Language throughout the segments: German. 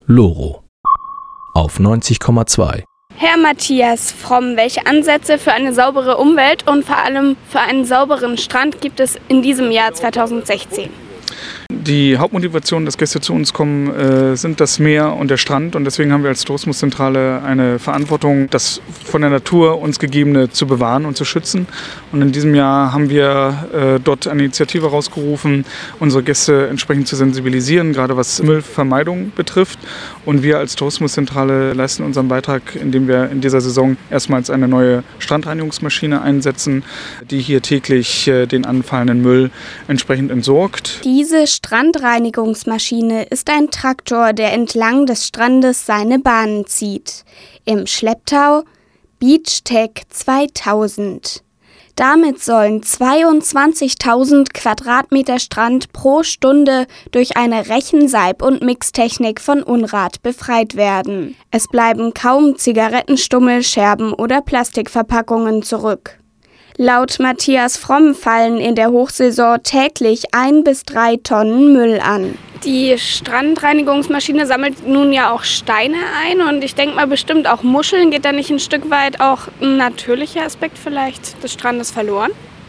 Loro auf 90,2. Herr Matthias Fromm, welche Ansätze für eine saubere Umwelt und vor allem für einen sauberen Strand gibt es in diesem Jahr 2016? Die Hauptmotivation, dass Gäste zu uns kommen, sind das Meer und der Strand. Und deswegen haben wir als Tourismuszentrale eine Verantwortung, das von der Natur uns Gegebene zu bewahren und zu schützen. Und in diesem Jahr haben wir dort eine Initiative rausgerufen, unsere Gäste entsprechend zu sensibilisieren, gerade was Müllvermeidung betrifft. Und wir als Tourismuszentrale leisten unseren Beitrag, indem wir in dieser Saison erstmals eine neue Strandreinigungsmaschine einsetzen, die hier täglich den anfallenden Müll entsprechend entsorgt. Diese Strandreinigungsmaschine ist ein Traktor, der entlang des Strandes seine Bahnen zieht. Im Schlepptau Beachtech 2000. Damit sollen 22.000 Quadratmeter Strand pro Stunde durch eine Rechenseib- und Mixtechnik von Unrat befreit werden. Es bleiben kaum Zigarettenstummel, Scherben oder Plastikverpackungen zurück. Laut Matthias Fromm fallen in der Hochsaison täglich 1 bis 3 Tonnen Müll an. Die Strandreinigungsmaschine sammelt nun ja auch Steine ein und ich denke mal bestimmt auch Muscheln. Geht da nicht ein Stück weit auch ein natürlicher Aspekt vielleicht des Strandes verloren?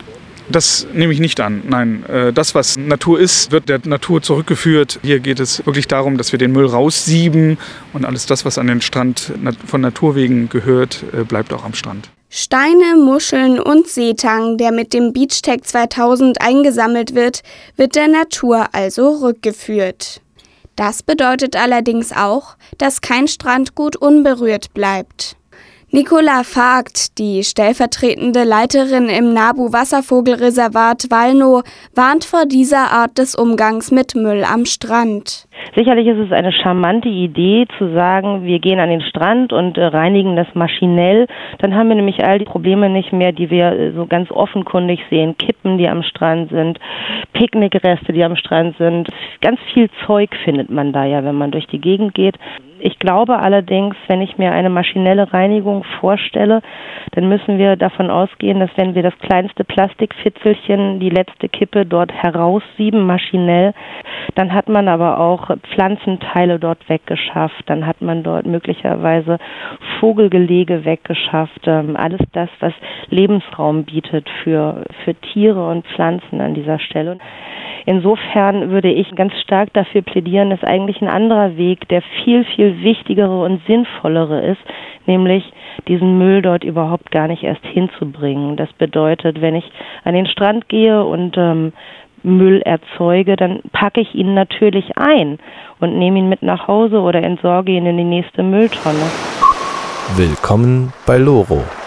Das nehme ich nicht an. Nein, das, was Natur ist, wird der Natur zurückgeführt. Hier geht es wirklich darum, dass wir den Müll raussieben und alles das, was an den Strand von Natur wegen gehört, bleibt auch am Strand. Steine, Muscheln und Seetang, der mit dem Beachtech 2000 eingesammelt wird der Natur also rückgeführt. Das bedeutet allerdings auch, dass kein Strandgut unberührt bleibt. Nicola Vogt, die stellvertretende Leiterin im Nabu-Wasservogelreservat Wallnow, warnt vor dieser Art des Umgangs mit Müll am Strand. Sicherlich ist es eine charmante Idee zu sagen, wir gehen an den Strand und reinigen das maschinell. Dann haben wir nämlich all die Probleme nicht mehr, die wir so ganz offenkundig sehen. Kippen, die am Strand sind, Picknickreste, die am Strand sind. Ganz viel Zeug findet man da ja, wenn man durch die Gegend geht. Ich glaube allerdings, wenn ich mir eine maschinelle Reinigung vorstelle, dann müssen wir davon ausgehen, dass wenn wir das kleinste Plastikfitzelchen, die letzte Kippe dort heraussieben, maschinell, dann hat man aber auch Pflanzenteile dort weggeschafft, dann hat man dort möglicherweise Vogelgelege weggeschafft, alles das, was Lebensraum bietet für Tiere und Pflanzen an dieser Stelle. Insofern würde ich ganz stark dafür plädieren, dass eigentlich ein anderer Weg, der viel, viel wichtigere und sinnvollere ist, nämlich diesen Müll dort überhaupt gar nicht erst hinzubringen. Das bedeutet, wenn ich an den Strand gehe und Müll erzeuge, dann packe ich ihn natürlich ein und nehme ihn mit nach Hause oder entsorge ihn in die nächste Mülltonne. Willkommen bei Loro.